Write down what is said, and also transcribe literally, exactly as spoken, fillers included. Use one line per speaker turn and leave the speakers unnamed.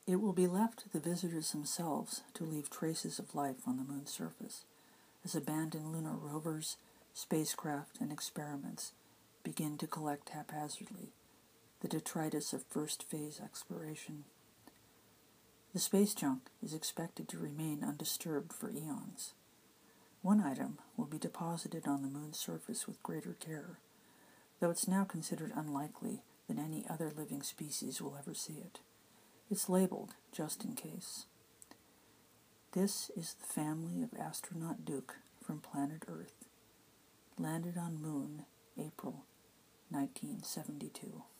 It will be left to the visitors themselves to leave traces of life on the moon's surface, as abandoned lunar rovers, spacecraft, and experiments begin to collect haphazardly the detritus of first-phase exploration. The space junk is expected to remain undisturbed for eons. One item will be deposited on the moon's surface with greater care, though it's now considered unlikely that any other living species will ever see it. It's labeled just in case. This is the family of astronaut Duke from planet Earth, landed on Moon, April nineteen seventy-two.